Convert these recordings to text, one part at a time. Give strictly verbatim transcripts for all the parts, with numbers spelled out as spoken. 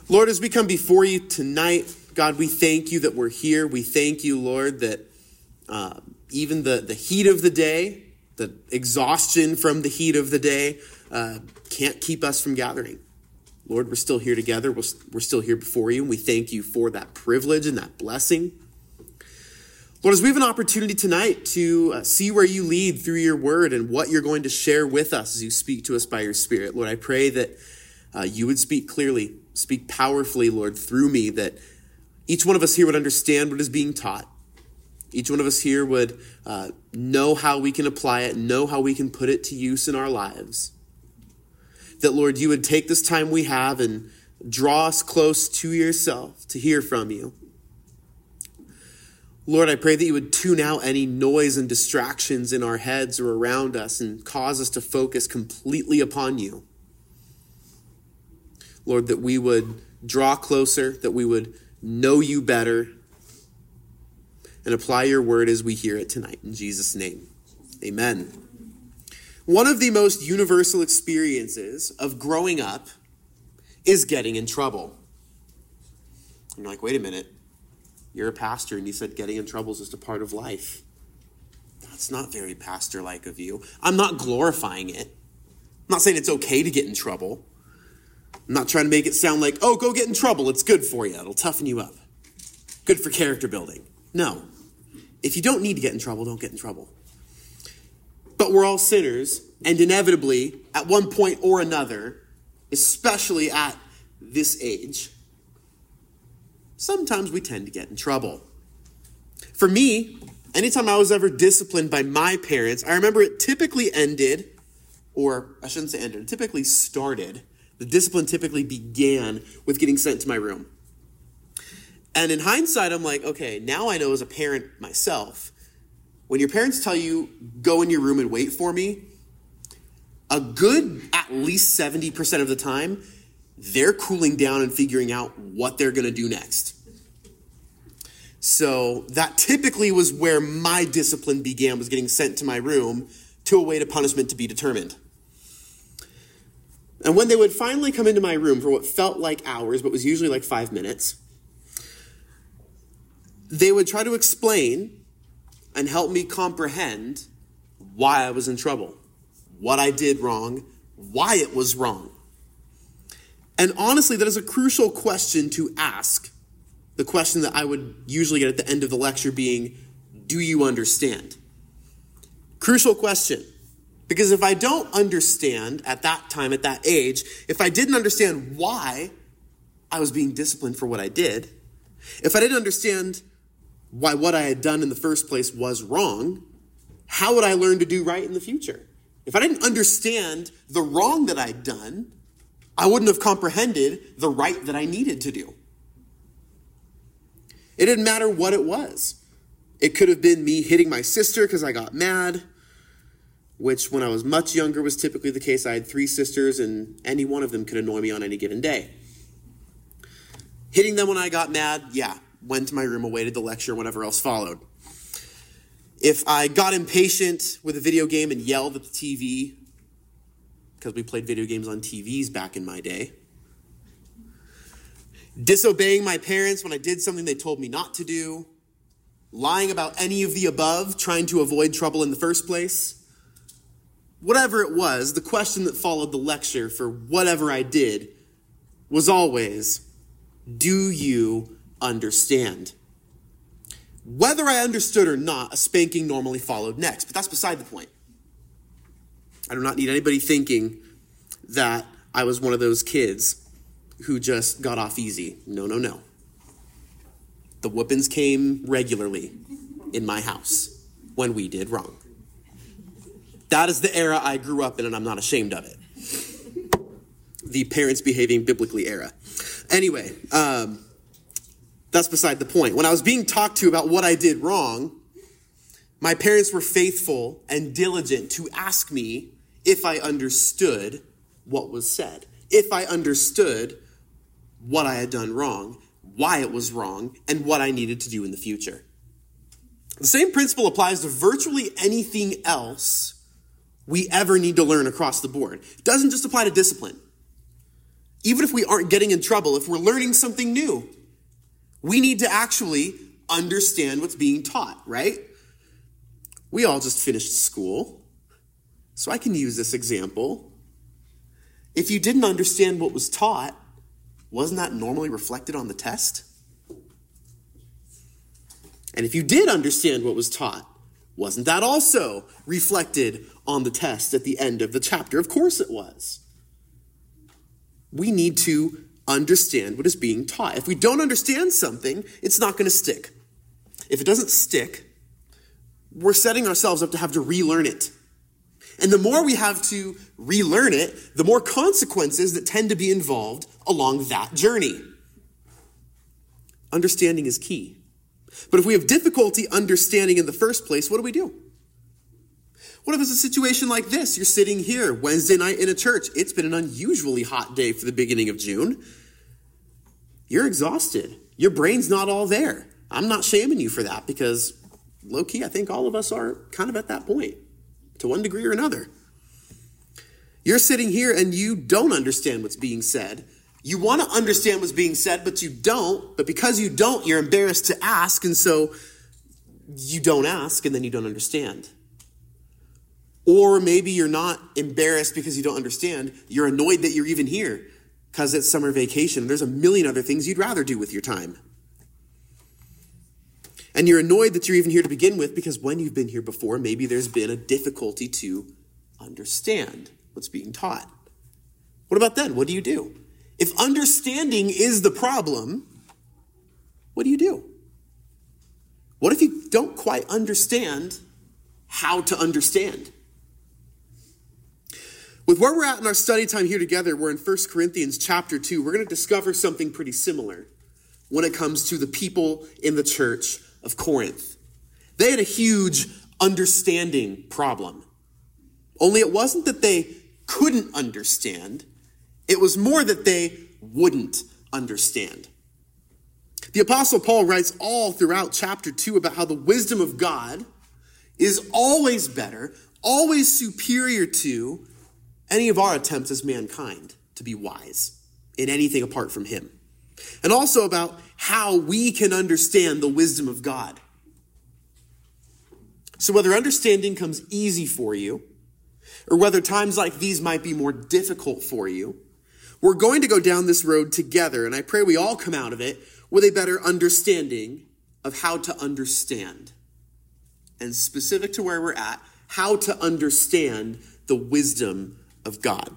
Lord, as we come before you tonight, God, we thank you that we're here. We thank you, Lord, that uh, even the, the heat of the day, the exhaustion from the heat of the day, uh, can't keep us from gathering. Lord, we're still here together. We're, we're still here before you, and we thank you for that privilege and that blessing. Lord, as we have an opportunity tonight to uh, see where you lead through your word and what you're going to share with us as you speak to us by your Spirit, Lord, I pray that uh, you would speak clearly, speak powerfully, Lord, through me, that each one of us here would understand what is being taught. Each one of us here would uh, know how we can apply it, know how we can put it to use in our lives. That, Lord, you would take this time we have and draw us close to yourself to hear from you. Lord, I pray that you would tune out any noise and distractions in our heads or around us and cause us to focus completely upon you. Lord, that we would draw closer, that we would know you better, and apply your word as we hear it tonight. In Jesus' name, amen. One of the most universal experiences of growing up is getting in trouble. And you're like, wait a minute. You're a pastor and you said getting in trouble is just a part of life. That's not very pastor-like of you. I'm not glorifying it. I'm not saying it's okay to get in trouble. I'm not trying to make it sound like, oh, go get in trouble. It's good for you. It'll toughen you up. Good for character building. No. If you don't need to get in trouble, don't get in trouble. But we're all sinners, and inevitably, at one point or another, especially at this age, sometimes we tend to get in trouble. For me, anytime I was ever disciplined by my parents, I remember it typically ended, or I shouldn't say ended, it typically started. The discipline typically began with getting sent to my room. And in hindsight, I'm like, okay, now I know as a parent myself, when your parents tell you, go in your room and wait for me, a good at least seventy percent of the time, they're cooling down and figuring out what they're going to do next. So that typically was where my discipline began, was getting sent to my room to await a punishment to be determined. And when they would finally come into my room for what felt like hours, but was usually like five minutes, they would try to explain and help me comprehend why I was in trouble, what I did wrong, why it was wrong. And honestly, that is a crucial question to ask. The question that I would usually get at the end of the lecture being, do you understand? Crucial question. Because if I don't understand at that time, at that age, if I didn't understand why I was being disciplined for what I did, if I didn't understand why what I had done in the first place was wrong, how would I learn to do right in the future? If I didn't understand the wrong that I'd done, I wouldn't have comprehended the right that I needed to do. It didn't matter what it was. It could have been me hitting my sister because I got mad, which when I was much younger was typically the case. I had three sisters and any one of them could annoy me on any given day. Hitting them when I got mad, yeah, went to my room, awaited the lecture, whatever else followed. If I got impatient with a video game and yelled at the T V, because we played video games on T Vs back in my day, disobeying my parents when I did something they told me not to do, lying about any of the above, trying to avoid trouble in the first place, whatever it was, the question that followed the lecture for whatever I did was always, do you understand? Whether I understood or not, a spanking normally followed next, but that's beside the point. I do not need anybody thinking that I was one of those kids who just got off easy. No, no, no. The whoopings came regularly in my house when we did wrong. That is the era I grew up in, and I'm not ashamed of it. The parents behaving biblically era. Anyway, um, that's beside the point. When I was being talked to about what I did wrong, my parents were faithful and diligent to ask me if I understood what was said, if I understood what I had done wrong, why it was wrong, and what I needed to do in the future. The same principle applies to virtually anything else we ever need to learn across the board. It doesn't just apply to discipline. even if we aren't getting in trouble, if we're learning something new, we need to actually understand what's being taught, right? We all just finished school, so I can use this example. If you didn't understand what was taught, wasn't that normally reflected on the test? And if you did understand what was taught, wasn't that also reflected on the test at the end of the chapter? Of course it was. We need to understand what is being taught. If we don't understand something, it's not going to stick. If it doesn't stick, we're setting ourselves up to have to relearn it. And the more we have to relearn it, the more consequences that tend to be involved along that journey. Understanding is key. But if we have difficulty understanding in the first place, what do we do? What if it's a situation like this? You're sitting here Wednesday night in a church. It's been an unusually hot day for the beginning of June. You're exhausted. Your brain's not all there. I'm not shaming you for that because low-key, I think all of us are kind of at that point to one degree or another. You're sitting here and you don't understand what's being said. You want to understand what's being said, but you don't. But because you don't, you're embarrassed to ask, and so you don't ask, and then you don't understand. Or maybe you're not embarrassed because you don't understand. You're annoyed that you're even here because it's summer vacation. There's a million other things you'd rather do with your time. And you're annoyed that you're even here to begin with because when you've been here before, maybe there's been a difficulty to understand what's being taught. What about then? What do you do? If understanding is the problem, what do you do? What if you don't quite understand how to understand? With where we're at in our study time here together, we're in First Corinthians chapter two. We're going to discover something pretty similar when it comes to the people in the church of Corinth. They had a huge understanding problem. Only it wasn't that they couldn't understand. It was more that they wouldn't understand. The Apostle Paul writes all throughout chapter two about how the wisdom of God is always better, always superior to any of our attempts as mankind to be wise in anything apart from him. And also about how we can understand the wisdom of God. So whether understanding comes easy for you, or whether times like these might be more difficult for you, we're going to go down this road together, and I pray we all come out of it with a better understanding of how to understand. And specific to where we're at, how to understand the wisdom of God.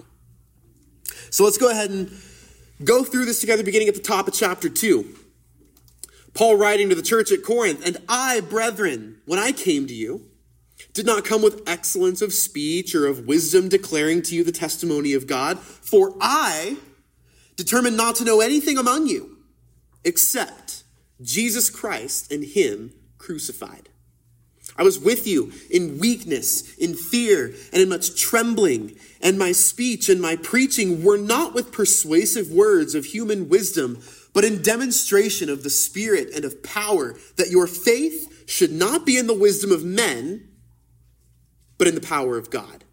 So let's go ahead and go through this together, beginning at the top of chapter two. Paul writing to the church at Corinth, "And I, brethren, when I came to you, did not come with excellence of speech or of wisdom declaring to you the testimony of God, for I determined not to know anything among you except Jesus Christ and him crucified. I was with you in weakness, in fear, and in much trembling, and my speech and my preaching were not with persuasive words of human wisdom, but in demonstration of the Spirit and of power, that your faith should not be in the wisdom of men, but in the power of God.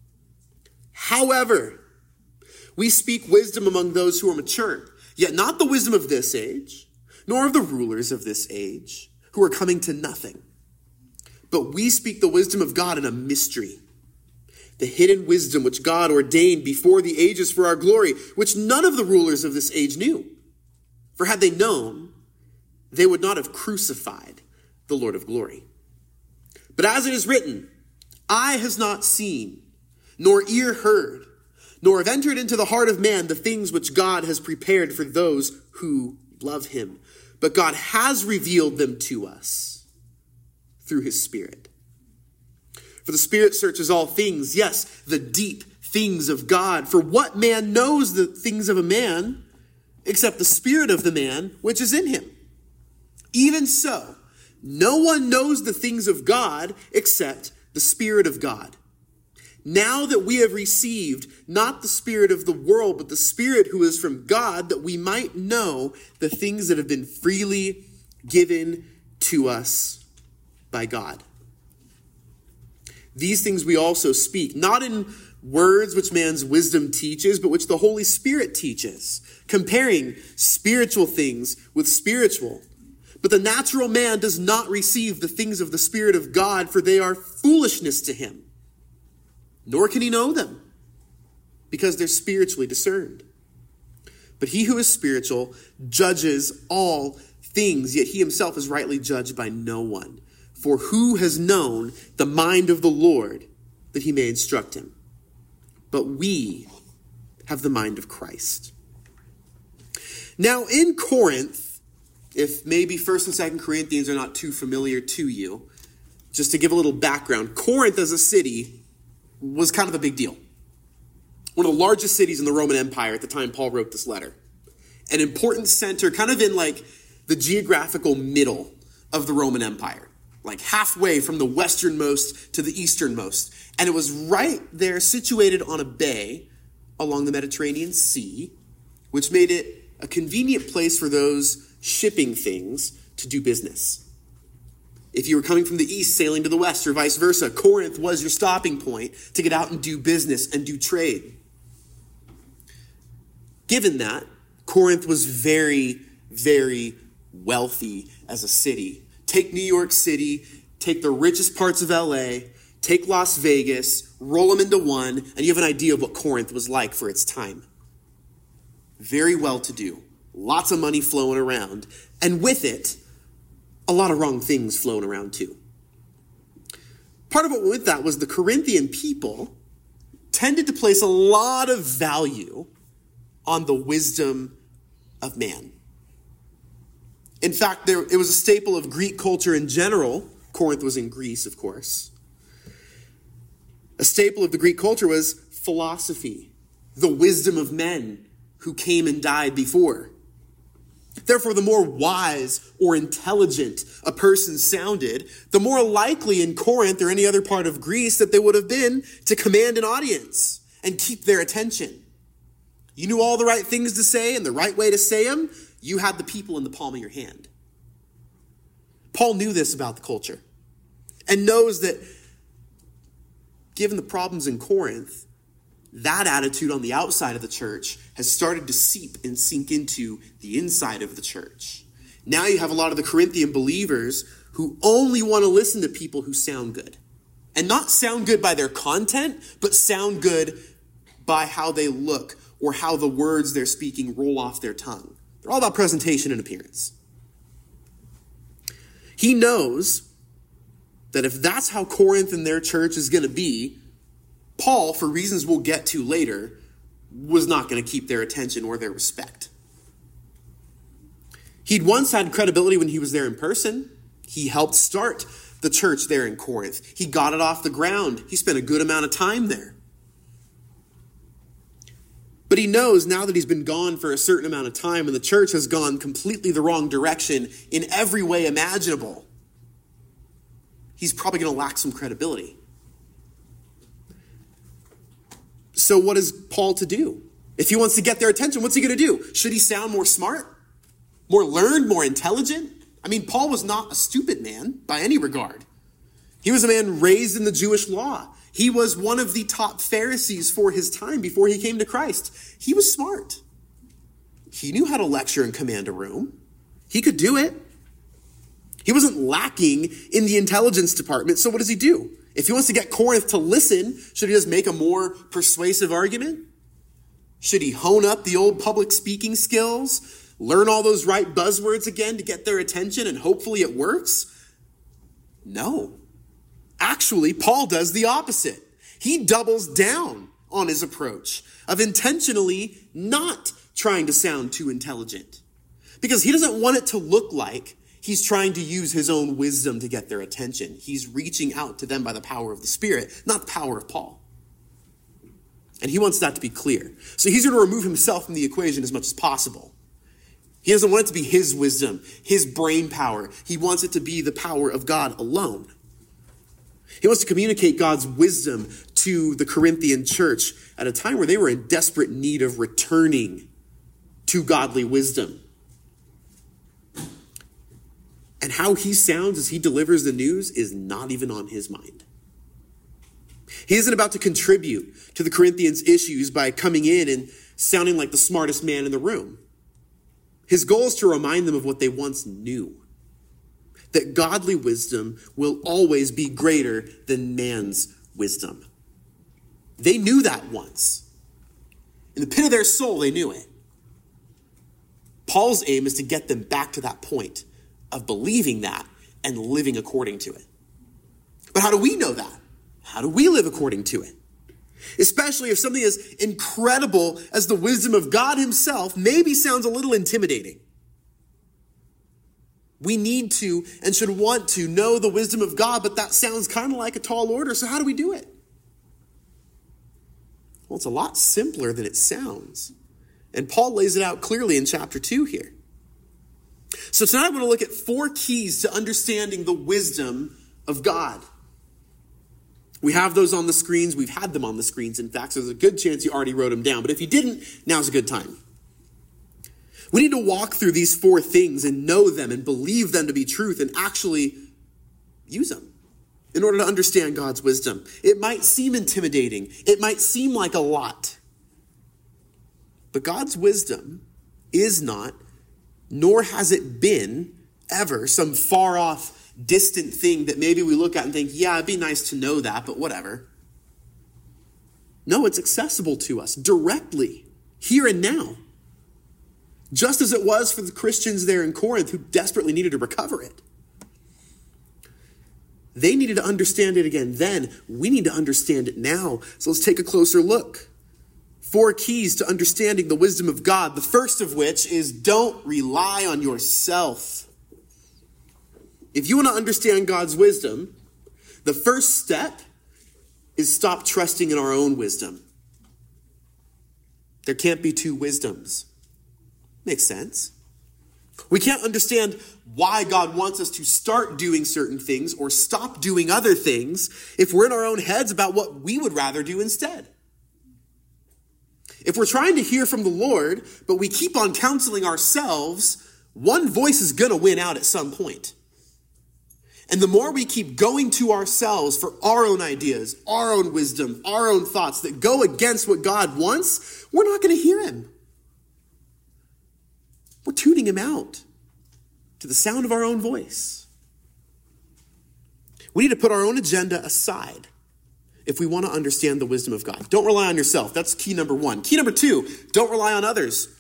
However, we speak wisdom among those who are mature, yet not the wisdom of this age, nor of the rulers of this age, who are coming to nothing. But we speak the wisdom of God in a mystery, the hidden wisdom which God ordained before the ages for our glory, which none of the rulers of this age knew. For had they known, they would not have crucified the Lord of glory. But as it is written, eye has not seen, nor ear heard, nor have entered into the heart of man the things which God has prepared for those who love him. But God has revealed them to us through his Spirit. For the Spirit searches all things, yes, the deep things of God. For what man knows the things of a man except the spirit of the man which is in him? Even so, no one knows the things of God except the Spirit of God. Now that we have received not the spirit of the world, but the Spirit who is from God, that we might know the things that have been freely given to us by God. These things we also speak, not in words which man's wisdom teaches, but which the Holy Spirit teaches, comparing spiritual things with spiritual. But the natural man does not receive the things of the Spirit of God, for they are foolishness to him. Nor can he know them, because they're spiritually discerned. But he who is spiritual judges all things, yet he himself is rightly judged by no one. For who has known the mind of the Lord that he may instruct him? But we have the mind of Christ. Now in Corinth, if maybe First and Second Corinthians are not too familiar to you, just to give a little background, Corinth as a city was kind of a big deal. One of the largest cities in the Roman Empire at the time Paul wrote this letter. An important center, kind of in like the geographical middle of the Roman Empire. Like halfway from the westernmost to the easternmost. And it was right there, situated on a bay along the Mediterranean Sea, which made it a convenient place for those shipping things to do business. If you were coming from the east, sailing to the west, or vice versa, Corinth was your stopping point to get out and do business and do trade. Given that, Corinth was very, very wealthy as a city. Take New York City, take the richest parts of L A, take Las Vegas, roll them into one, and you have an idea of what Corinth was like for its time. Very well-to-do, lots of money flowing around, and with it, a lot of wrong things flowing around too. Part of what went with that was the Corinthian people tended to place a lot of value on the wisdom of man. In fact, there, it was a staple of Greek culture in general. Corinth was in Greece, of course. A staple of the Greek culture was philosophy, the wisdom of men who came and died before. Therefore, the more wise or intelligent a person sounded, the more likely in Corinth or any other part of Greece that they would have been to command an audience and keep their attention. You knew all the right things to say and the right way to say them. You had the people in the palm of your hand. Paul knew this about the culture and knows that given the problems in Corinth, that attitude on the outside of the church has started to seep and sink into the inside of the church. Now you have a lot of the Corinthian believers who only want to listen to people who sound good. And not sound good by their content, but sound good by how they look or how the words they're speaking roll off their tongue. They're all about presentation and appearance. He knows that if that's how Corinth and their church is going to be, Paul, for reasons we'll get to later, was not going to keep their attention or their respect. He'd once had credibility when he was there in person. He helped start the church there in Corinth. He got it off the ground. He spent a good amount of time there. But he knows now that he's been gone for a certain amount of time and the church has gone completely the wrong direction in every way imaginable, he's probably going to lack some credibility. So what is Paul to do? If he wants to get their attention, what's he going to do? Should he sound more smart, more learned, more intelligent? I mean, Paul was not a stupid man by any regard. He was a man raised in the Jewish law. He was one of the top Pharisees for his time before he came to Christ. He was smart. He knew how to lecture and command a room. He could do it. He wasn't lacking in the intelligence department. So what does he do? If he wants to get Corinth to listen, should he just make a more persuasive argument? Should he hone up the old public speaking skills? Learn all those right buzzwords again to get their attention and hopefully it works? No. Actually, Paul does the opposite. He doubles down on his approach of intentionally not trying to sound too intelligent. Because he doesn't want it to look like he's trying to use his own wisdom to get their attention. He's reaching out to them by the power of the Spirit, not the power of Paul. And he wants that to be clear. So he's going to remove himself from the equation as much as possible. He doesn't want it to be his wisdom, his brain power. He wants it to be the power of God alone. He wants to communicate God's wisdom to the Corinthian church at a time where they were in desperate need of returning to godly wisdom. And how he sounds as he delivers the news is not even on his mind. He isn't about to contribute to the Corinthians' issues by coming in and sounding like the smartest man in the room. His goal is to remind them of what they once knew, that godly wisdom will always be greater than man's wisdom. They knew that once. In the pit of their soul, they knew it. Paul's aim is to get them back to that point of believing that and living according to it. But how do we know that? How do we live according to it? Especially if something as incredible as the wisdom of God himself maybe sounds a little intimidating. We need to and should want to know the wisdom of God, but that sounds kind of like a tall order. So how do we do it? Well, it's a lot simpler than it sounds. And Paul lays it out clearly in chapter two here. So tonight I want to look at four keys to understanding the wisdom of God. We have those on the screens. We've had them on the screens, in fact, so there's a good chance you already wrote them down. But if you didn't, now's a good time. We need to walk through these four things and know them and believe them to be truth and actually use them in order to understand God's wisdom. It might seem intimidating. It might seem like a lot. But God's wisdom is not, nor has it been ever, some far off, distant thing that maybe we look at and think, yeah, it'd be nice to know that, but whatever. No, it's accessible to us directly, here and now. Just as it was for the Christians there in Corinth who desperately needed to recover it. They needed to understand it again then. We need to understand it now. So let's take a closer look. Four keys to understanding the wisdom of God. The first of which is don't rely on yourself. If you want to understand God's wisdom, the first step is stop trusting in our own wisdom. There can't be two wisdoms. Makes sense. We can't understand why God wants us to start doing certain things or stop doing other things if we're in our own heads about what we would rather do instead. If we're trying to hear from the Lord, but we keep on counseling ourselves, one voice is going to win out at some point. And the more we keep going to ourselves for our own ideas, our own wisdom, our own thoughts that go against what God wants, we're not going to hear him. We're tuning him out to the sound of our own voice. We need to put our own agenda aside if we want to understand the wisdom of God. Don't rely on yourself. That's key number one. Key number two, don't rely on others.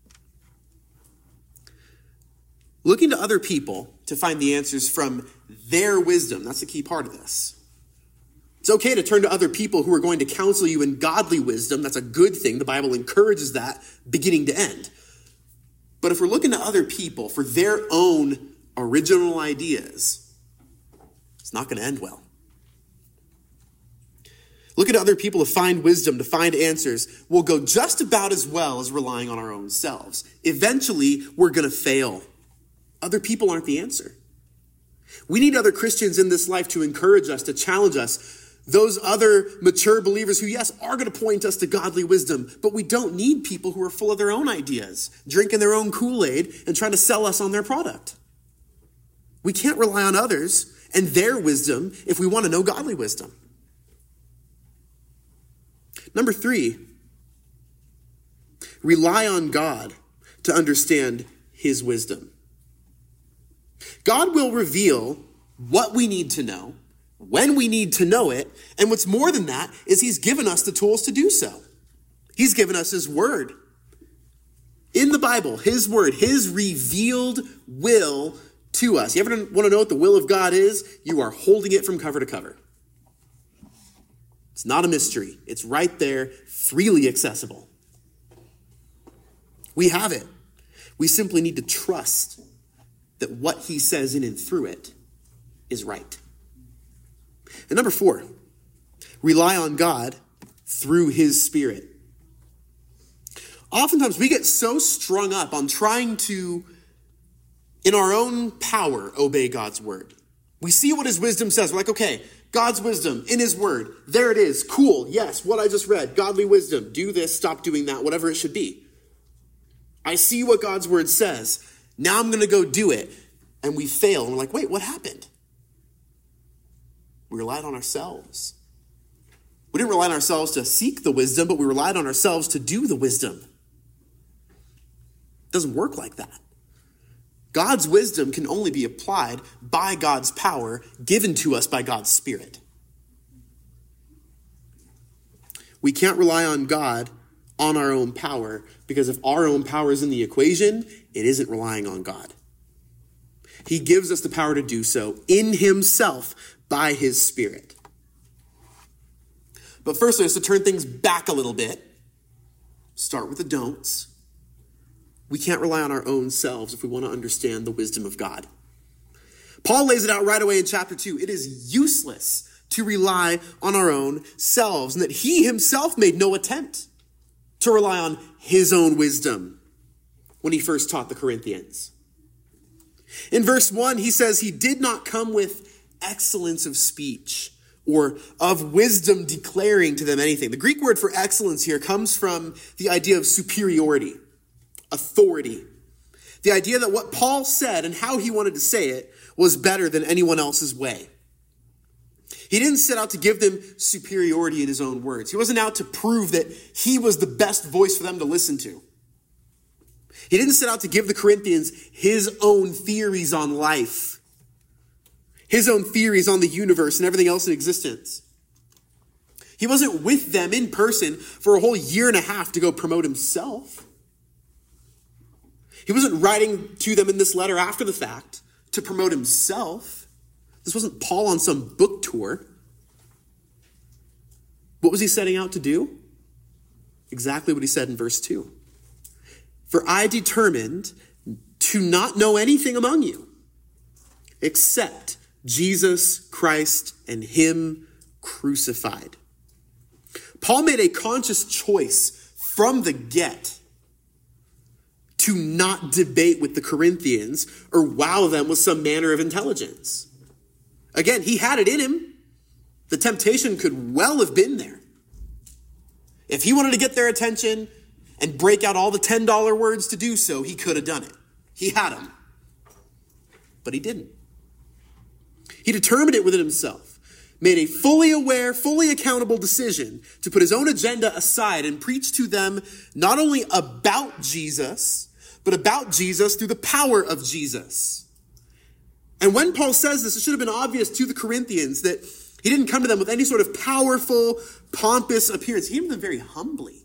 Looking to other people to find the answers from their wisdom. That's the key part of this. It's okay to turn to other people who are going to counsel you in godly wisdom. That's a good thing. The Bible encourages that beginning to end. But if we're looking to other people for their own original ideas, it's not going to end well. Looking to other people to find wisdom, to find answers, will go just about as well as relying on our own selves. Eventually, we're going to fail. Other people aren't the answer. We need other Christians in this life to encourage us, to challenge us. Those other mature believers who, yes, are going to point us to godly wisdom, but we don't need people who are full of their own ideas, drinking their own Kool-Aid and trying to sell us on their product. We can't rely on others and their wisdom if we want to know godly wisdom. Number three, rely on God to understand his wisdom. God will reveal what we need to know, when we need to know it, and what's more than that is he's given us the tools to do so. He's given us his word. In the Bible, his word, his revealed will to us. You ever want to know what the will of God is? You are holding it from cover to cover. It's not a mystery. It's right there, freely accessible. We have it. We simply need to trust that what he says in and through it is right. And number four, rely on God through his Spirit. Oftentimes we get so strung up on trying to, in our own power, obey God's word. We see what his wisdom says. We're like, okay, God's wisdom in his word. There it is. Cool. Yes, what I just read. Godly wisdom. Do this, stop doing that, whatever it should be. I see what God's word says. Now I'm going to go do it. And we fail. And we're like, wait, what happened? We relied on ourselves. We didn't rely on ourselves to seek the wisdom, but we relied on ourselves to do the wisdom. It doesn't work like that. God's wisdom can only be applied by God's power given to us by God's Spirit. We can't rely on God on our own power, because if our own power is in the equation, it isn't relying on God. He gives us the power to do so in himself by his Spirit. But first, just to turn things back a little bit, start with the don'ts. We can't rely on our own selves if we want to understand the wisdom of God. Paul lays it out right away in chapter two. It is useless to rely on our own selves, and that he himself made no attempt to rely on his own wisdom when he first taught the Corinthians. In verse one, he says he did not come with excellence of speech or of wisdom declaring to them anything. The Greek word for excellence here comes from the idea of superiority, authority. The idea that what Paul said and how he wanted to say it was better than anyone else's way. He didn't set out to give them superiority in his own words. He wasn't out to prove that he was the best voice for them to listen to. He didn't set out to give the Corinthians his own theories on life, his own theories on the universe and everything else in existence. He wasn't with them in person for a whole year and a half to go promote himself. He wasn't writing to them in this letter after the fact to promote himself. This wasn't Paul on some book tour. What was he setting out to do? Exactly what he said in verse two. For I determined to not know anything among you except Jesus Christ and him crucified. Paul made a conscious choice from the get to not debate with the Corinthians or wow them with some manner of intelligence. Again, he had it in him. The temptation could well have been there. If he wanted to get their attention and break out all the ten dollar words to do so, he could have done it. He had them. But he didn't. He determined it within himself, made a fully aware, fully accountable decision to put his own agenda aside and preach to them not only about Jesus, but about Jesus through the power of Jesus. And when Paul says this, it should have been obvious to the Corinthians that he didn't come to them with any sort of powerful, pompous appearance. He came to them very humbly.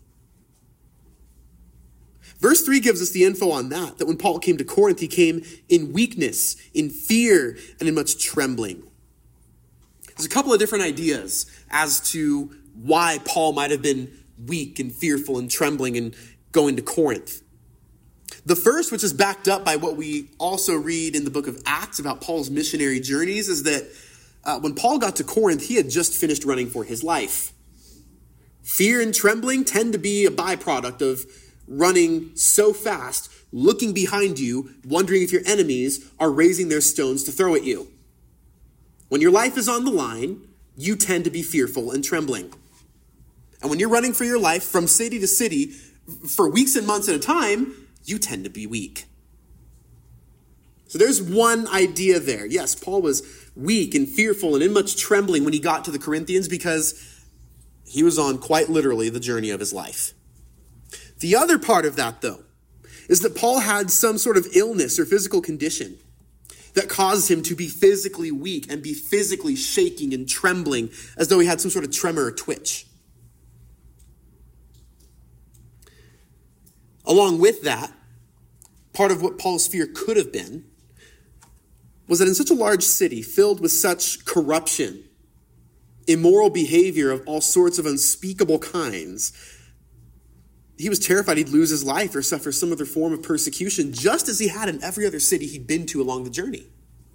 Verse three gives us the info on that, that when Paul came to Corinth, he came in weakness, in fear, and in much trembling. There's a couple of different ideas as to why Paul might have been weak and fearful and trembling and going to Corinth. The first, which is backed up by what we also read in the book of Acts about Paul's missionary journeys, is that uh, when Paul got to Corinth, he had just finished running for his life. Fear and trembling tend to be a byproduct of running so fast, looking behind you, wondering if your enemies are raising their stones to throw at you. When your life is on the line, you tend to be fearful and trembling. And when you're running for your life from city to city for weeks and months at a time, you tend to be weak. So there's one idea there. Yes, Paul was weak and fearful and in much trembling when he got to the Corinthians because he was on quite literally the journey of his life. The other part of that, though, is that Paul had some sort of illness or physical condition that caused him to be physically weak and be physically shaking and trembling as though he had some sort of tremor or twitch. Along with that, part of what Paul's fear could have been was that in such a large city filled with such corruption, immoral behavior of all sorts of unspeakable kinds, he was terrified he'd lose his life or suffer some other form of persecution, just as he had in every other city he'd been to along the journey.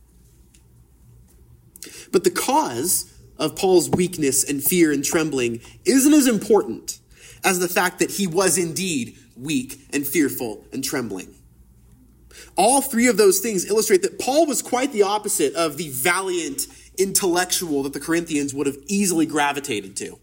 But the cause of Paul's weakness and fear and trembling isn't as important as the fact that he was indeed weak and fearful and trembling. All three of those things illustrate that Paul was quite the opposite of the valiant intellectual that the Corinthians would have easily gravitated to.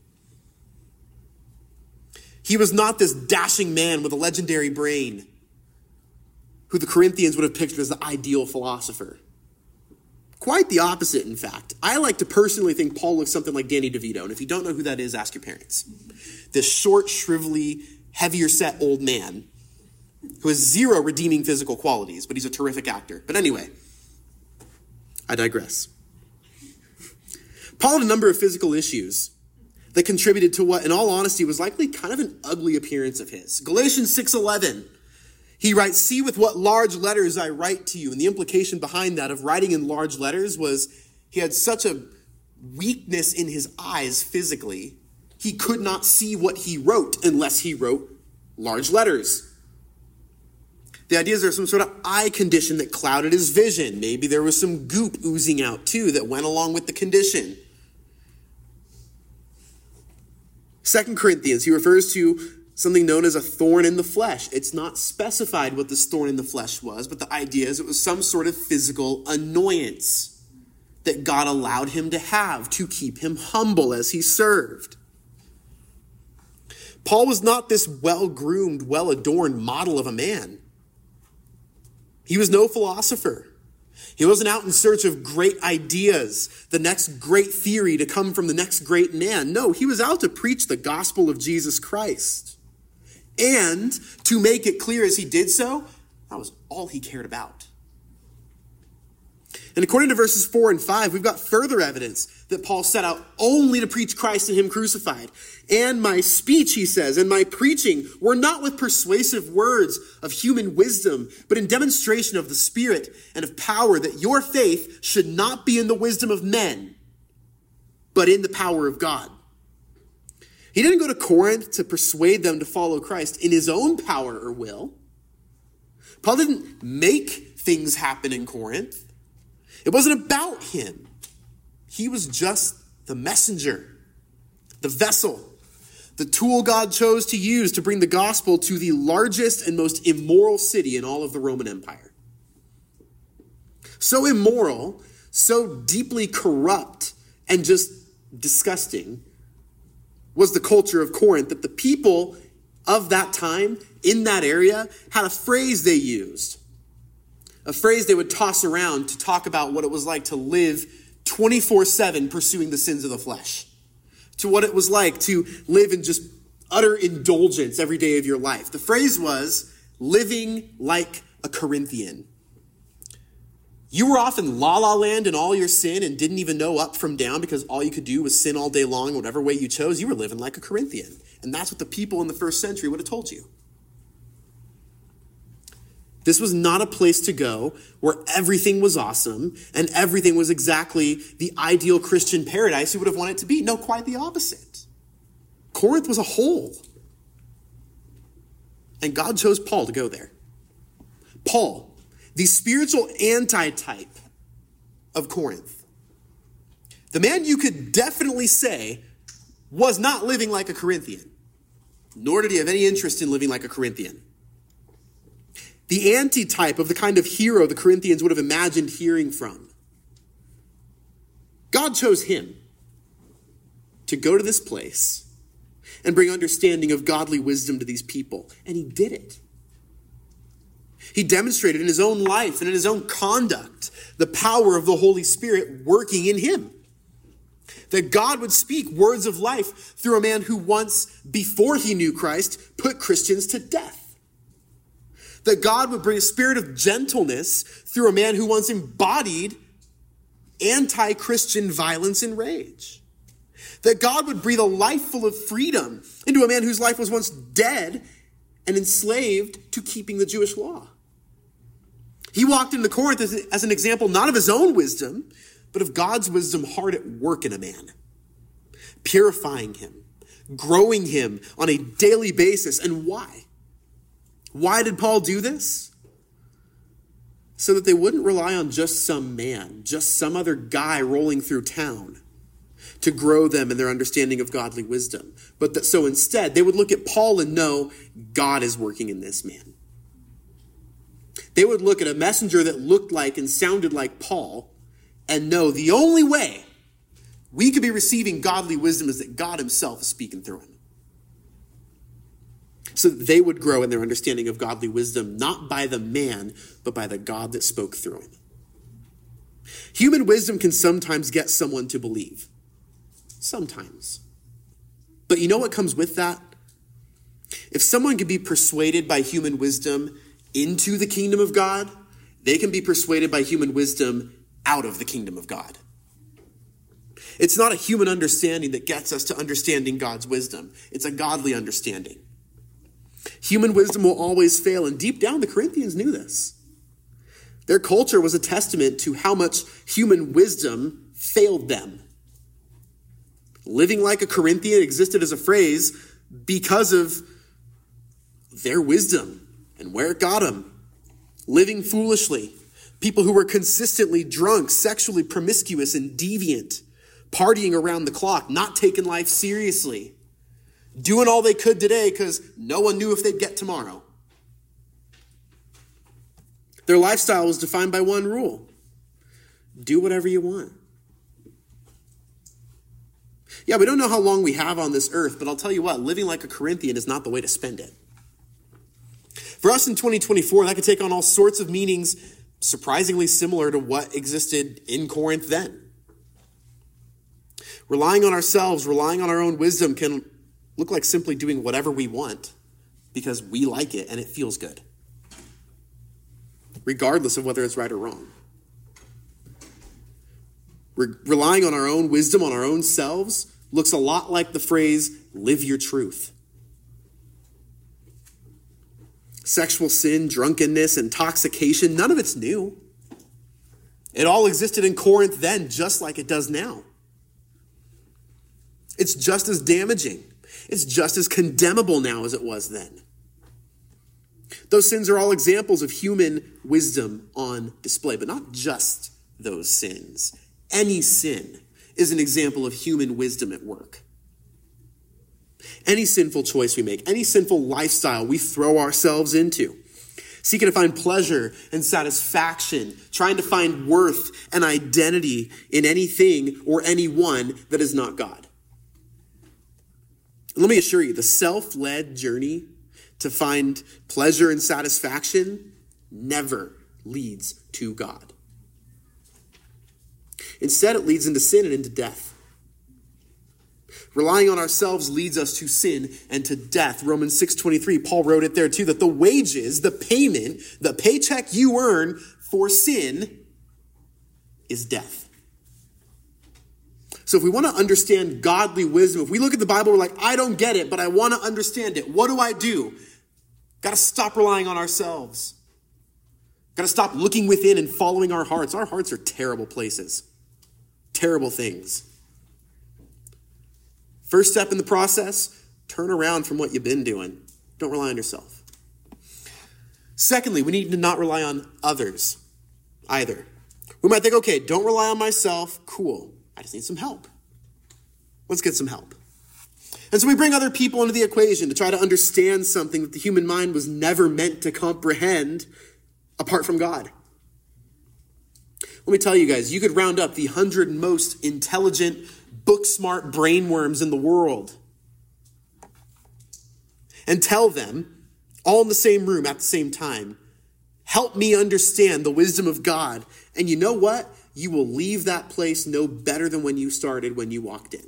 He was not this dashing man with a legendary brain who the Corinthians would have pictured as the ideal philosopher. Quite the opposite, in fact. I like to personally think Paul looks something like Danny DeVito. And if you don't know who that is, ask your parents. This short, shrivelly, heavier set old man who has zero redeeming physical qualities, but he's a terrific actor. But anyway, I digress. Paul had a number of physical issues that contributed to what, in all honesty, was likely kind of an ugly appearance of his. Galatians six eleven, he writes, "See with what large letters I write to you." And the implication behind that of writing in large letters was he had such a weakness in his eyes physically, he could not see what he wrote unless he wrote large letters. The idea is there's some sort of eye condition that clouded his vision. Maybe there was some goop oozing out too that went along with the condition. Second Corinthians, he refers to something known as a thorn in the flesh. It's not specified what this thorn in the flesh was, but the idea is it was some sort of physical annoyance that God allowed him to have to keep him humble as he served. Paul was not this well-groomed, well-adorned model of a man. He was no philosopher. He wasn't out in search of great ideas, the next great theory to come from the next great man. No, he was out to preach the gospel of Jesus Christ. And to make it clear as he did so, that was all he cared about. And according to verses four and five, we've got further evidence that Paul set out only to preach Christ and him crucified. "And my speech," he says, "and my preaching were not with persuasive words of human wisdom, but in demonstration of the Spirit and of power, that your faith should not be in the wisdom of men, but in the power of God." He didn't go to Corinth to persuade them to follow Christ in his own power or will. Paul didn't make things happen in Corinth. It wasn't about him. He was just the messenger, the vessel, the tool God chose to use to bring the gospel to the largest and most immoral city in all of the Roman Empire. So immoral, so deeply corrupt, and just disgusting was the culture of Corinth that the people of that time in that area had a phrase they used. A phrase they would toss around to talk about what it was like to live twenty-four seven pursuing the sins of the flesh. To what it was like to live in just utter indulgence every day of your life. The phrase was living like a Corinthian. You were off in la la land in all your sin and didn't even know up from down because all you could do was sin all day long, whatever way you chose. You were living like a Corinthian. And that's what the people in the first century would have told you. This was not a place to go where everything was awesome and everything was exactly the ideal Christian paradise you would have wanted it to be. No, quite the opposite. Corinth was a hole. And God chose Paul to go there. Paul, the spiritual antitype of Corinth. The man you could definitely say was not living like a Corinthian, nor did he have any interest in living like a Corinthian. The antitype of the kind of hero the Corinthians would have imagined hearing from. God chose him to go to this place and bring understanding of godly wisdom to these people. And he did it. He demonstrated in his own life and in his own conduct the power of the Holy Spirit working in him. That God would speak words of life through a man who once, before he knew Christ, put Christians to death. That God would bring a spirit of gentleness through a man who once embodied anti-Christian violence and rage. That God would breathe a life full of freedom into a man whose life was once dead and enslaved to keeping the Jewish law. He walked into Corinth as, as an example not of his own wisdom, but of God's wisdom hard at work in a man, purifying him, growing him on a daily basis. And why? Why did Paul do this? So that they wouldn't rely on just some man, just some other guy rolling through town to grow them in their understanding of godly wisdom. But that, so instead, they would look at Paul and know God is working in this man. They would look at a messenger that looked like and sounded like Paul and know the only way we could be receiving godly wisdom is that God himself is speaking through him. So that they would grow in their understanding of godly wisdom, not by the man, but by the God that spoke through him. Human wisdom can sometimes get someone to believe. Sometimes. But you know what comes with that? If someone can be persuaded by human wisdom into the kingdom of God, they can be persuaded by human wisdom out of the kingdom of God. It's not a human understanding that gets us to understanding God's wisdom. It's a godly understanding. Human wisdom will always fail, and deep down the Corinthians knew this. Their culture was a testament to how much human wisdom failed them. Living like a Corinthian existed as a phrase because of their wisdom and where it got them. Living foolishly. People who were consistently drunk, sexually promiscuous, and deviant. Partying around the clock, not taking life seriously. Doing all they could today because no one knew if they'd get tomorrow. Their lifestyle was defined by one rule. Do whatever you want. Yeah, we don't know how long we have on this earth, but I'll tell you what, living like a Corinthian is not the way to spend it. For us in twenty twenty-four, that could take on all sorts of meanings surprisingly similar to what existed in Corinth then. Relying on ourselves, relying on our own wisdom can look like simply doing whatever we want because we like it and it feels good, regardless of whether it's right or wrong. Re- relying on our own wisdom, on our own selves, looks a lot like the phrase, live your truth. Sexual sin, drunkenness, intoxication, none of it's new. It all existed in Corinth then, just like it does now. It's just as damaging. It's just as condemnable now as it was then. Those sins are all examples of human wisdom on display, but not just those sins. Any sin is an example of human wisdom at work. Any sinful choice we make, any sinful lifestyle we throw ourselves into, seeking to find pleasure and satisfaction, trying to find worth and identity in anything or anyone that is not God. Let me assure you, the self-led journey to find pleasure and satisfaction never leads to God. Instead, it leads into sin and into death. Relying on ourselves leads us to sin and to death. Romans six twenty-three, Paul wrote it there too, that the wages, the payment, the paycheck you earn for sin is death. So if we want to understand godly wisdom, if we look at the Bible, we're like, I don't get it, but I want to understand it. What do I do? Got to stop relying on ourselves. Got to stop looking within and following our hearts. Our hearts are terrible places. Terrible things. First step in the process, turn around from what you've been doing. Don't rely on yourself. Secondly, we need to not rely on others either. We might think, okay, don't rely on myself. Cool. I just need some help. Let's get some help. And so we bring other people into the equation to try to understand something that the human mind was never meant to comprehend apart from God. Let me tell you guys, you could round up the hundred most intelligent, book-smart brainworms in the world and tell them, all in the same room at the same time, help me understand the wisdom of God. And you know what? You will leave that place no better than when you started, when you walked in.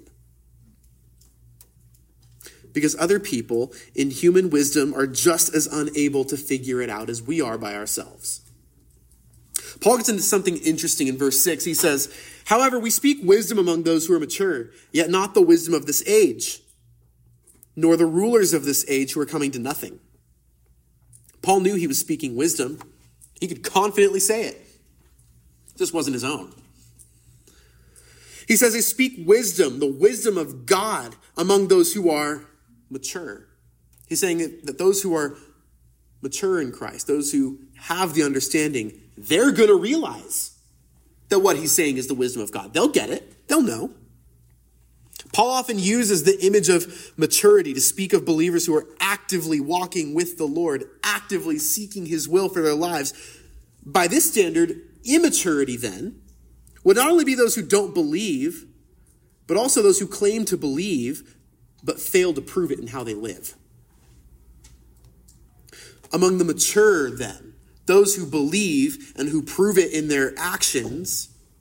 Because other people in human wisdom are just as unable to figure it out as we are by ourselves. Paul gets into something interesting in verse six. He says, however, we speak wisdom among those who are mature, yet not the wisdom of this age, nor the rulers of this age who are coming to nothing. Paul knew he was speaking wisdom. He could confidently say it. It just wasn't his own. He says, I speak wisdom, the wisdom of God among those who are mature. He's saying that those who are mature in Christ, those who have the understanding, they're going to realize that what he's saying is the wisdom of God. They'll get it. They'll know. Paul often uses the image of maturity to speak of believers who are actively walking with the Lord, actively seeking his will for their lives. By this standard, immaturity then would not only be those who don't believe, but also those who claim to believe, but fail to prove it in how they live. Among the mature then, those who believe and who prove it in their actions,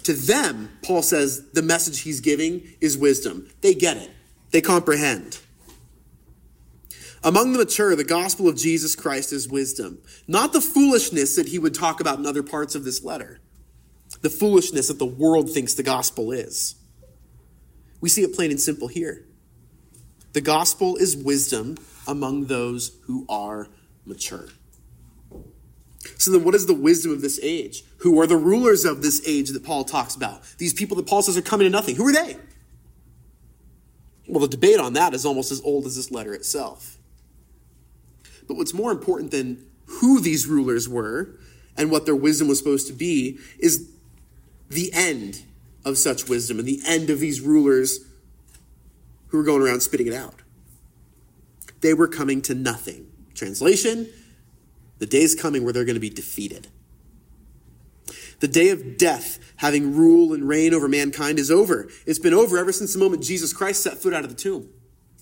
To them, Paul says the message he's giving is wisdom. They get it. They comprehend. Among the mature, the gospel of Jesus Christ is wisdom, not the foolishness that he would talk about in other parts of this letter. The foolishness that the world thinks the gospel is. We see it plain and simple here. The gospel is wisdom among those who are mature. So then what is the wisdom of this age? Who are the rulers of this age that Paul talks about? These people that Paul says are coming to nothing. Who are they? Well, the debate on that is almost as old as this letter itself. But what's more important than who these rulers were and what their wisdom was supposed to be is the end of such wisdom and the end of these rulers who were going around spitting it out. They were coming to nothing. Translation, the day's coming where they're going to be defeated. The day of death, having rule and reign over mankind, is over. It's been over ever since the moment Jesus Christ set foot out of the tomb.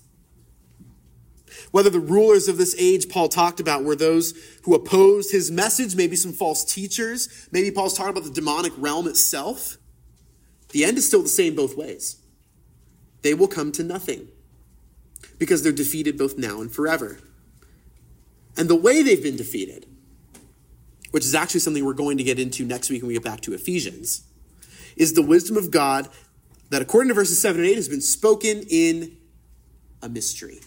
Whether the rulers of this age Paul talked about were those who opposed his message, maybe some false teachers, maybe Paul's talking about the demonic realm itself, the end is still the same both ways. They will come to nothing because they're defeated both now and forever. And the way they've been defeated, which is actually something we're going to get into next week when we get back to Ephesians, is the wisdom of God that, according to verses seven and eight, has been spoken in a mystery.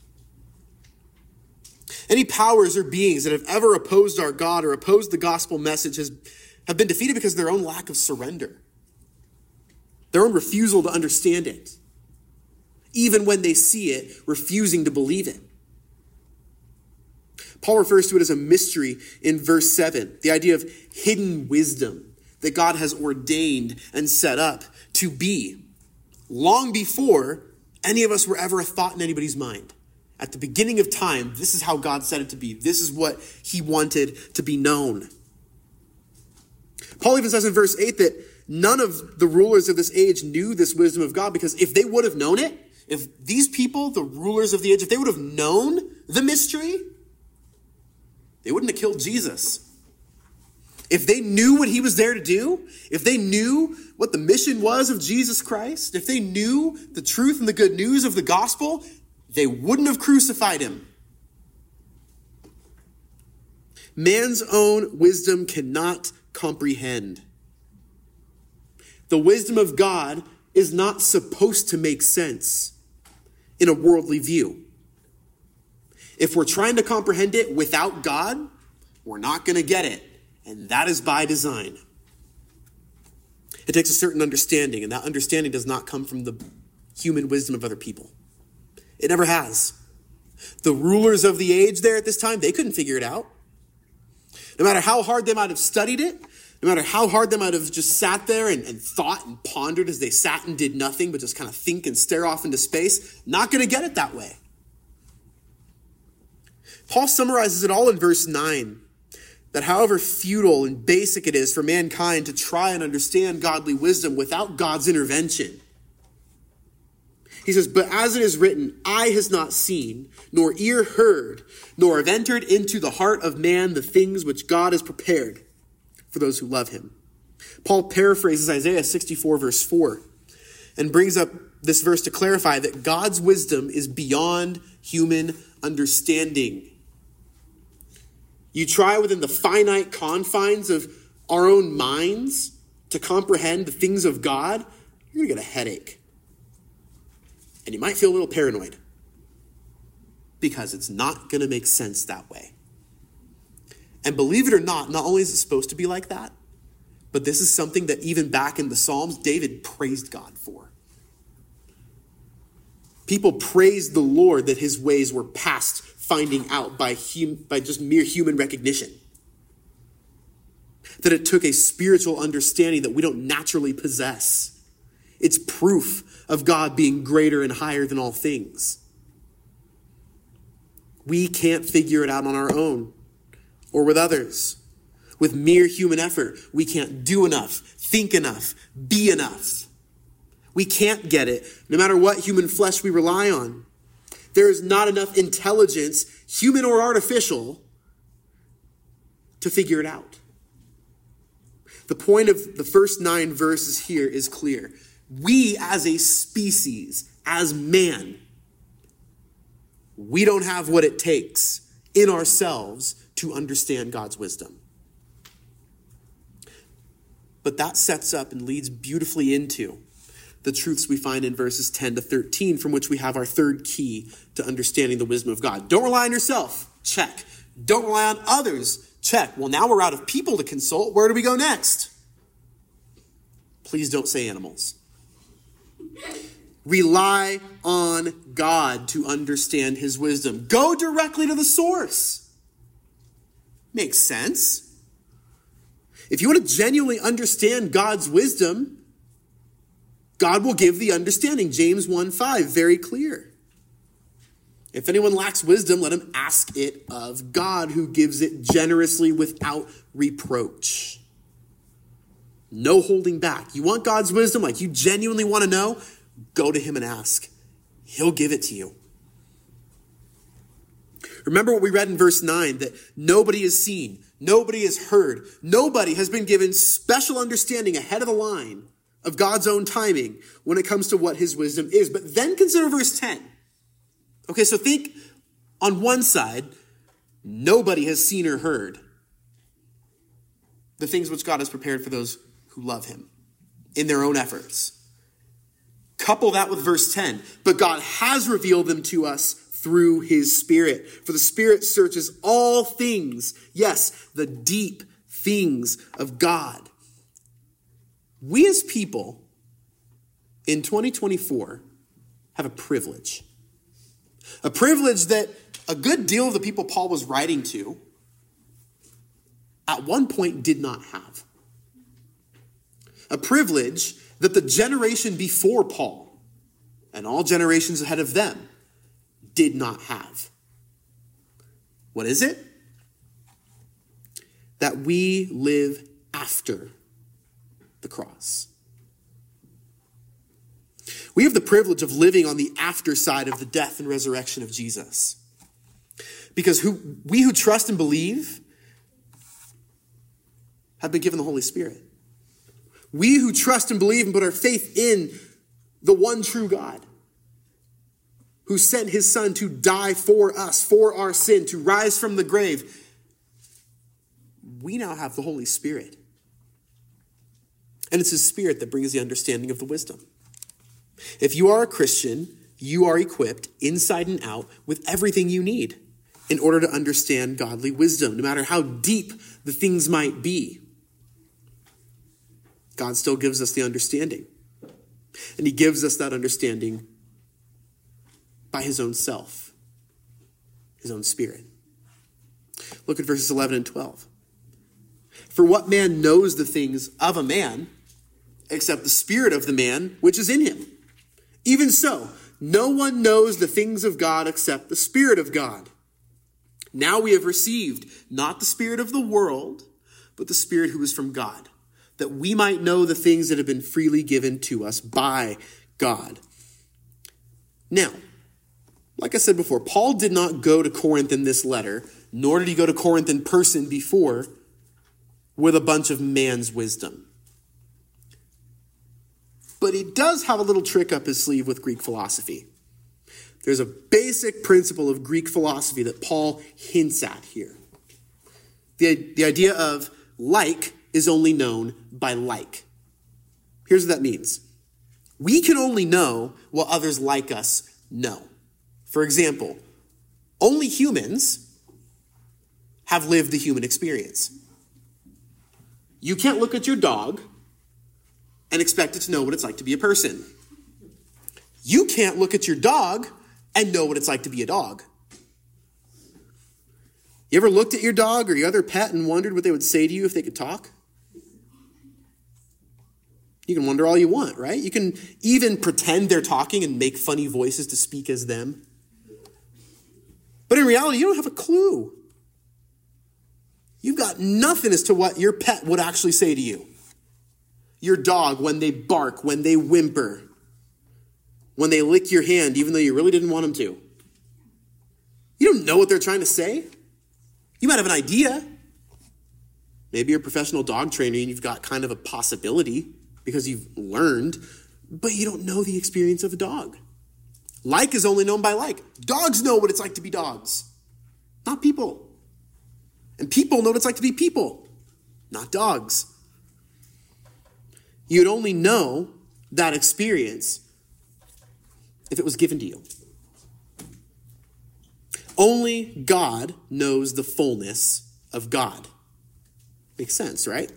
Any powers or beings that have ever opposed our God or opposed the gospel message has, have been defeated because of their own lack of surrender, their own refusal to understand it, even when they see it, refusing to believe it. Paul refers to it as a mystery in verse seven, the idea of hidden wisdom that God has ordained and set up to be long before any of us were ever a thought in anybody's mind. At the beginning of time, this is how God said it to be. This is what he wanted to be known. Paul even says in verse eight that none of the rulers of this age knew this wisdom of God, because if they would have known it, if these people, the rulers of the age, if they would have known the mystery, they wouldn't have killed Jesus. If they knew what he was there to do, if they knew what the mission was of Jesus Christ, if they knew the truth and the good news of the gospel, they wouldn't have crucified him. Man's own wisdom cannot comprehend. The wisdom of God is not supposed to make sense in a worldly view. If we're trying to comprehend it without God, we're not going to get it. And that is by design. It takes a certain understanding, and that understanding does not come from the human wisdom of other people. It never has. The rulers of the age there at this time, they couldn't figure it out. No matter how hard they might have studied it, no matter how hard they might have just sat there and, and thought and pondered as they sat and did nothing but just kind of think and stare off into space, not going to get it that way. Paul summarizes it all in verse nine, that however futile and basic it is for mankind to try and understand godly wisdom without God's intervention. He says, but as it is written, eye has not seen, nor ear heard, nor have entered into the heart of man the things which God has prepared for those who love him. Paul paraphrases Isaiah sixty-four, verse four, and brings up this verse to clarify that God's wisdom is beyond human understanding. You try within the finite confines of our own minds to comprehend the things of God, you're going to get a headache. And you might feel a little paranoid because it's not going to make sense that way. And believe it or not, not only is it supposed to be like that, but this is something that even back in the Psalms, David praised God for. People praised the Lord that his ways were past finding out by, hum, by just mere human recognition. That it took a spiritual understanding that we don't naturally possess. It's proof of God being greater and higher than all things. We can't figure it out on our own or with others. With mere human effort, we can't do enough, think enough, be enough. We can't get it, no matter what human flesh we rely on. There is not enough intelligence, human or artificial, to figure it out. The point of the first nine verses here is clear. We as a species, as man, we don't have what it takes in ourselves to understand God's wisdom. But that sets up and leads beautifully into the truths we find in verses ten to thirteen, from which we have our third key to understanding the wisdom of God. Don't rely on yourself. Check. Don't rely on others. Check. Well, now we're out of people to consult. Where do we go next? Please don't say animals. Rely on God to understand his wisdom. Go directly to the source. Makes sense. If you want to genuinely understand God's wisdom, God will give the understanding. James one five, very clear. If anyone lacks wisdom, let him ask it of God, who gives it generously without reproach. No holding back. You want God's wisdom, like you genuinely want to know, go to him and ask. He'll give it to you. Remember what we read in verse nine, that nobody has seen, nobody has heard, nobody has been given special understanding ahead of the line of God's own timing when it comes to what his wisdom is. But then consider verse ten. Okay, so think on one side, nobody has seen or heard the things which God has prepared for those who love him in their own efforts. Couple that with verse ten. But God has revealed them to us through his Spirit. For the Spirit searches all things. Yes, the deep things of God. We as people in twenty twenty-four have a privilege. A privilege that a good deal of the people Paul was writing to at one point did not have. A privilege that the generation before Paul and all generations ahead of them did not have. What is it? That we live after the cross. We have the privilege of living on the after side of the death and resurrection of Jesus. Because who, we who trust and believe have been given the Holy Spirit. We who trust and believe and put our faith in the one true God, who sent his Son to die for us, for our sin, to rise from the grave, we now have the Holy Spirit. And it's his Spirit that brings the understanding of the wisdom. If you are a Christian, you are equipped inside and out with everything you need in order to understand godly wisdom, no matter how deep the things might be. God still gives us the understanding. And he gives us that understanding by his own self, his own Spirit. Look at verses eleven and twelve. For what man knows the things of a man, except the spirit of the man which is in him? Even so, no one knows the things of God except the Spirit of God. Now we have received not the spirit of the world, but the Spirit who is from God, that we might know the things that have been freely given to us by God. Now, like I said before, Paul did not go to Corinth in this letter, nor did he go to Corinth in person before with a bunch of man's wisdom. But he does have a little trick up his sleeve with Greek philosophy. There's a basic principle of Greek philosophy that Paul hints at here. The, the idea of like is only known by like. Here's what that means. We can only know what others like us know. For example, only humans have lived the human experience. You can't look at your dog and expect it to know what it's like to be a person. You can't look at your dog and know what it's like to be a dog. You ever looked at your dog or your other pet and wondered what they would say to you if they could talk? You can wonder all you want, right? You can even pretend they're talking and make funny voices to speak as them. But in reality, you don't have a clue. You've got nothing as to what your pet would actually say to you. Your dog, when they bark, when they whimper, when they lick your hand, even though you really didn't want them to. You don't know what they're trying to say. You might have an idea. Maybe you're a professional dog trainer and you've got kind of a possibility because you've learned, but you don't know the experience of a dog. Like is only known by like. Dogs know what it's like to be dogs, not people. And people know what it's like to be people, not dogs. You'd only know that experience if it was given to you. Only God knows the fullness of God. Makes sense, right?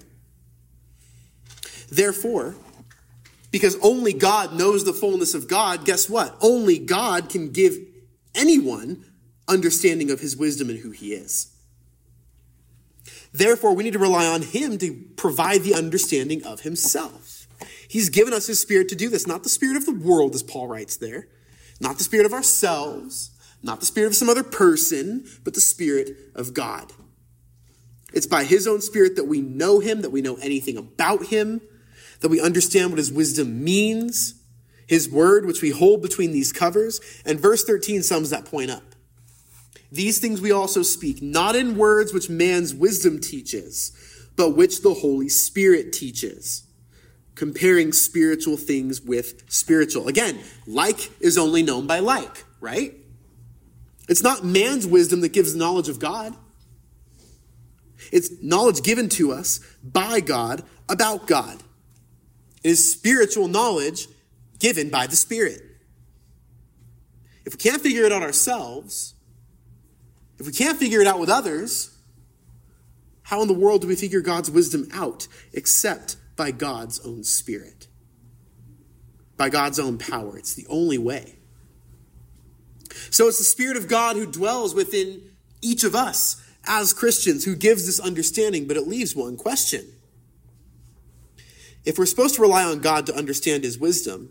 Therefore, because only God knows the fullness of God, guess what? Only God can give anyone understanding of his wisdom and who he is. Therefore, we need to rely on him to provide the understanding of himself. He's given us his spirit to do this, not the spirit of the world, as Paul writes there, not the spirit of ourselves, not the spirit of some other person, but the Spirit of God. It's by his own Spirit that we know him, that we know anything about him, that we understand what his wisdom means, his word, which we hold between these covers. And verse thirteen sums that point up. These things we also speak, not in words which man's wisdom teaches, but which the Holy Spirit teaches, comparing spiritual things with spiritual. Again, like is only known by like, right? It's not man's wisdom that gives knowledge of God. It's knowledge given to us by God about God. It is spiritual knowledge given by the Spirit. If we can't figure it out ourselves, if we can't figure it out with others, how in the world do we figure God's wisdom out except by God's own Spirit? By God's own power. It's the only way. So it's the Spirit of God who dwells within each of us as Christians who gives this understanding, but it leaves one question. If we're supposed to rely on God to understand his wisdom,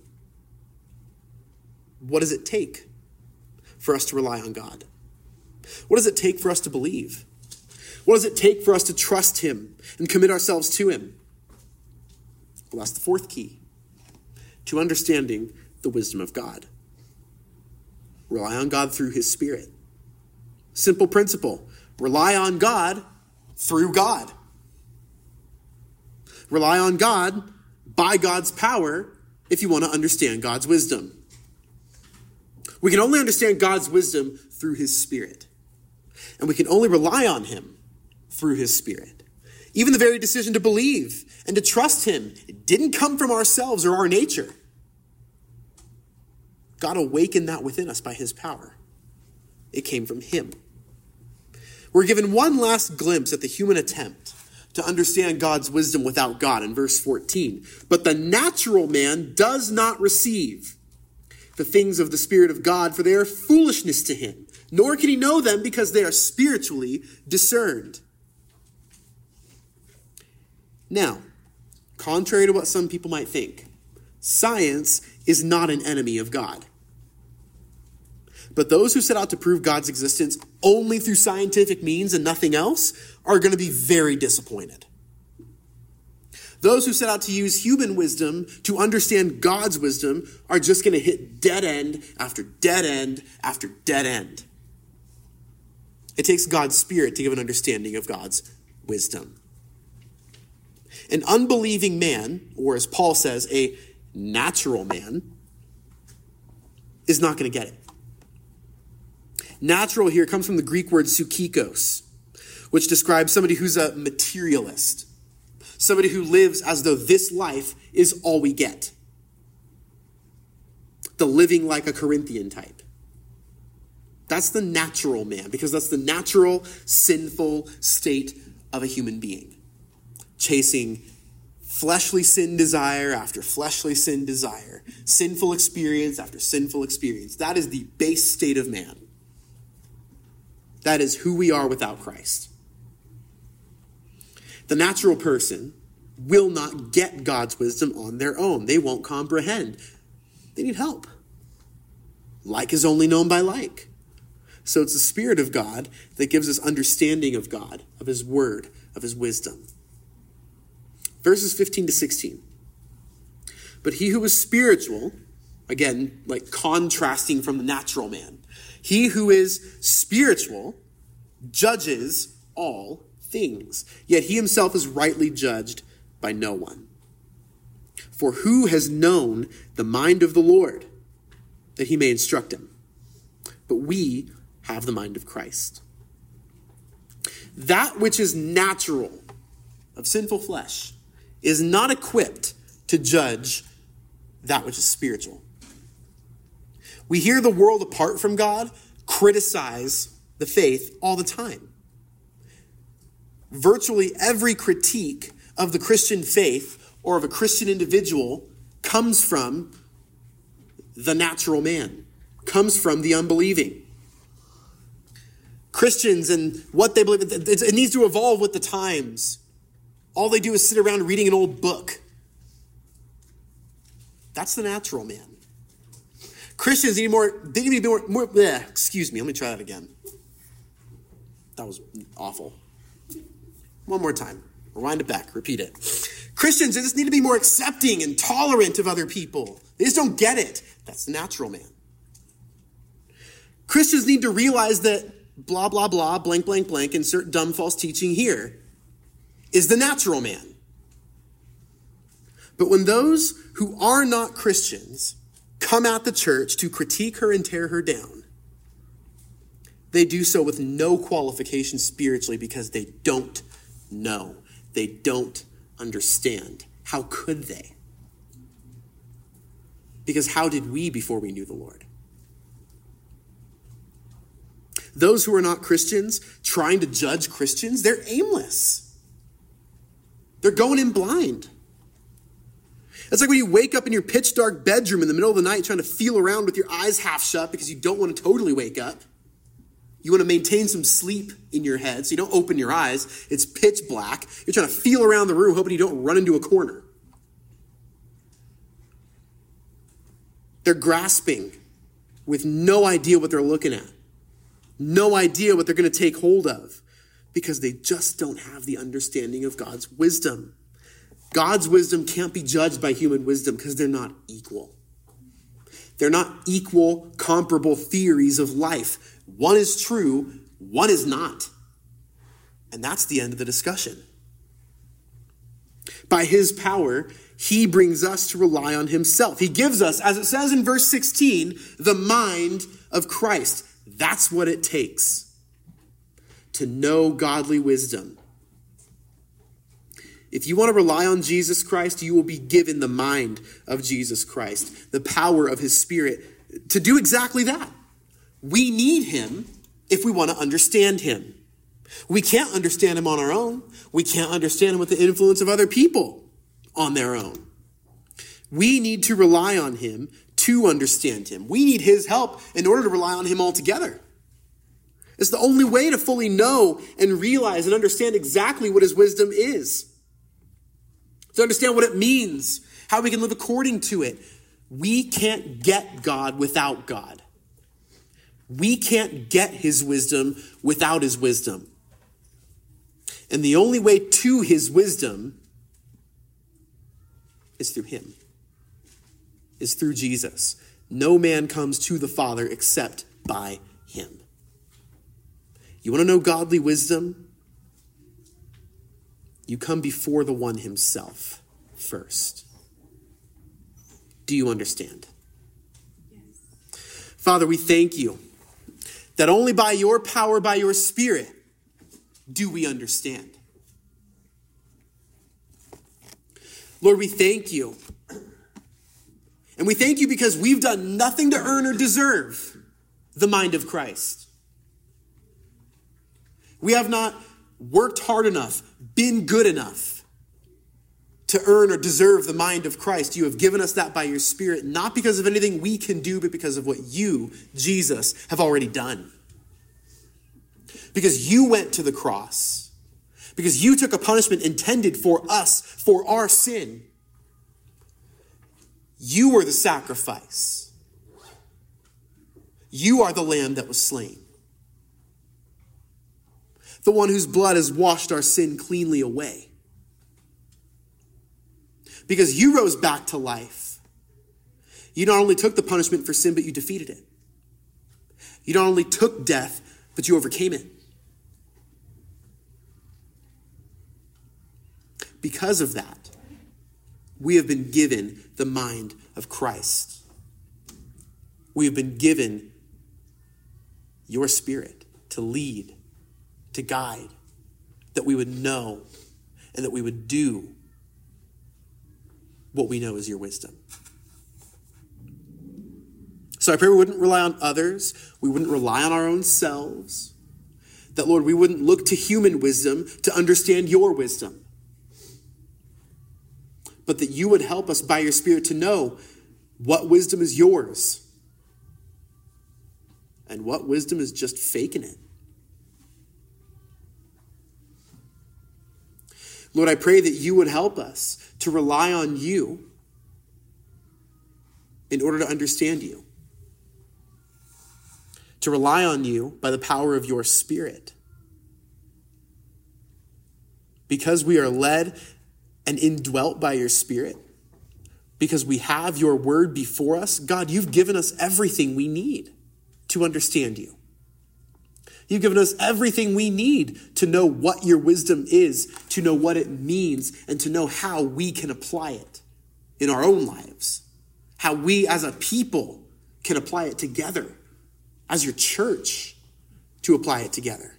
what does it take for us to rely on God? What does it take for us to believe? What does it take for us to trust him and commit ourselves to him? Well, that's the fourth key to understanding the wisdom of God. Rely on God through his Spirit. Simple principle. Rely on God through God. Rely on God by God's power if you want to understand God's wisdom. We can only understand God's wisdom through his Spirit. And we can only rely on him through his Spirit. Even the very decision to believe and to trust him, it didn't come from ourselves or our nature. God awakened that within us by his power. It came from him. We're given one last glimpse at the human attempt to understand God's wisdom without God in verse fourteen. But the natural man does not receive the things of the Spirit of God, for they are foolishness to him, nor can he know them because they are spiritually discerned. Now, contrary to what some people might think, science is not an enemy of God. But those who set out to prove God's existence only through scientific means and nothing else are going to be very disappointed. Those who set out to use human wisdom to understand God's wisdom are just going to hit dead end after dead end after dead end. It takes God's Spirit to give an understanding of God's wisdom. An unbelieving man, or as Paul says, a natural man, is not going to get it. Natural here comes from the Greek word psychikos, which describes somebody who's a materialist, somebody who lives as though this life is all we get. The living like a Corinthian type. That's the natural man, because that's the natural, sinful state of a human being. Chasing fleshly sin desire after fleshly sin desire, sinful experience after sinful experience. That is the base state of man. That is who we are without Christ. The natural person will not get God's wisdom on their own. They won't comprehend. They need help. Like is only known by like. So it's the Spirit of God that gives us understanding of God, of his word, of his wisdom. Verses fifteen to sixteen. But he who is spiritual, again, like contrasting from the natural man, he who is spiritual judges all things, yet he himself is rightly judged by no one. For who has known the mind of the Lord, that he may instruct him? But we have the mind of Christ. That which is natural of sinful flesh is not equipped to judge that which is spiritual. We hear the world apart from God criticize the faith all the time. Virtually every critique of the Christian faith or of a Christian individual comes from the natural man, comes from the unbelieving. Christians and what they believe, it needs to evolve with the times. All they do is sit around reading an old book. That's the natural man. Christians need more, they need to be more, more bleh, excuse me, let me try that again. That was awful. One more time. Rewind it back. Repeat it. Christians, they just need to be more accepting and tolerant of other people. They just don't get it. That's the natural man. Christians need to realize that blah, blah, blah, blank, blank, blank, insert dumb false teaching here, is the natural man. But when those who are not Christians come at the church to critique her and tear her down, they do so with no qualification spiritually because they don't know. They don't understand. How could they? Because how did we before we knew the Lord? Those who are not Christians trying to judge Christians, they're aimless. They're going in blind. It's like when you wake up in your pitch dark bedroom in the middle of the night trying to feel around with your eyes half shut because you don't want to totally wake up. You want to maintain some sleep in your head, so you don't open your eyes. It's pitch black. You're trying to feel around the room, hoping you don't run into a corner. They're grasping with no idea what they're looking at. No idea what they're going to take hold of because they just don't have the understanding of God's wisdom. God's wisdom can't be judged by human wisdom because they're not equal. They're not equal, comparable theories of life. One is true, one is not. And that's the end of the discussion. By his power, he brings us to rely on himself. He gives us, as it says in verse sixteen, the mind of Christ. That's what it takes to know godly wisdom. If you want to rely on Jesus Christ, you will be given the mind of Jesus Christ, the power of his Spirit to do exactly that. We need him if we want to understand him. We can't understand him on our own. We can't understand him with the influence of other people on their own. We need to rely on him to understand him. We need his help in order to rely on him altogether. It's the only way to fully know and realize and understand exactly what his wisdom is. To understand what it means, how we can live according to it. We can't get God without God. We can't get his wisdom without his wisdom. And the only way to his wisdom is through him, is through Jesus. No man comes to the Father except by him. You want to know godly wisdom? You come before the one himself first. Do you understand? Yes. Father, we thank you that only by your power, by your Spirit, do we understand. Lord, we thank you. And we thank you because we've done nothing to earn or deserve the mind of Christ. We have not worked hard enough, been good enough to earn or deserve the mind of Christ. You have given us that by your Spirit, not because of anything we can do, but because of what you, Jesus, have already done. Because you went to the cross. Because you took a punishment intended for us, for our sin. You were the sacrifice. You are the lamb that was slain. The one whose blood has washed our sin cleanly away. Because you rose back to life. You not only took the punishment for sin, but you defeated it. You not only took death, but you overcame it. because of that, we have been given the mind of Christ. We have been given your Spirit to lead, to guide, that we would know and that we would do what we know is your wisdom. So I pray we wouldn't rely on others. We wouldn't rely on our own selves. That, Lord, we wouldn't look to human wisdom to understand your wisdom. But that you would help us by your Spirit to know what wisdom is yours and what wisdom is just faking it. Lord, I pray that you would help us to rely on you in order to understand you. To rely on you by the power of your Spirit. Because we are led and indwelt by your Spirit, because we have your word before us, God, you've given us everything we need to understand you. You've given us everything we need to know what your wisdom is, to know what it means, and to know how we can apply it in our own lives. How we as a people can apply it together, as your church, to apply it together.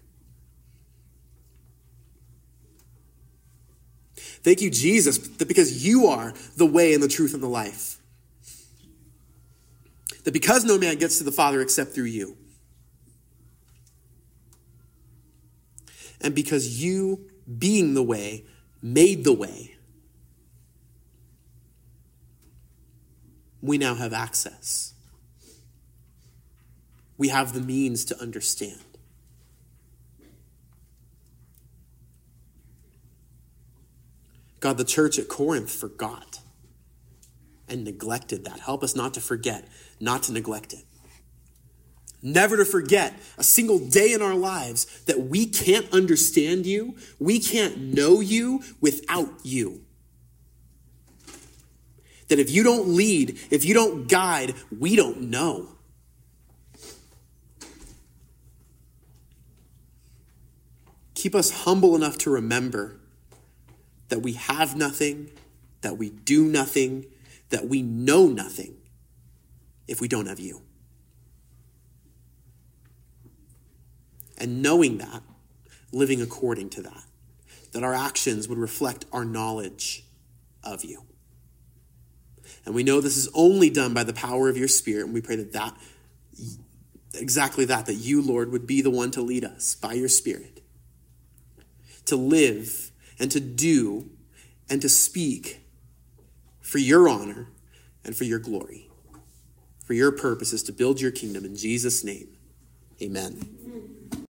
Thank you, Jesus, that because you are the way and the truth and the life. That because no man gets to the Father except through you. And because you, being the way, made the way, we now have access. We have the means to understand. God, the church at Corinth forgot and neglected that. Help us not to forget, not to neglect it. Never to forget a single day in our lives that we can't understand you, we can't know you without you. That if you don't lead, if you don't guide, we don't know. Keep us humble enough to remember that we have nothing, that we do nothing, that we know nothing if we don't have you. And knowing that, living according to that, that our actions would reflect our knowledge of you. And we know this is only done by the power of your Spirit, and we pray that that, exactly that, that you, Lord, would be the one to lead us by your Spirit, to live and to do and to speak for your honor and for your glory, for your purposes to build your kingdom. In Jesus' name, amen.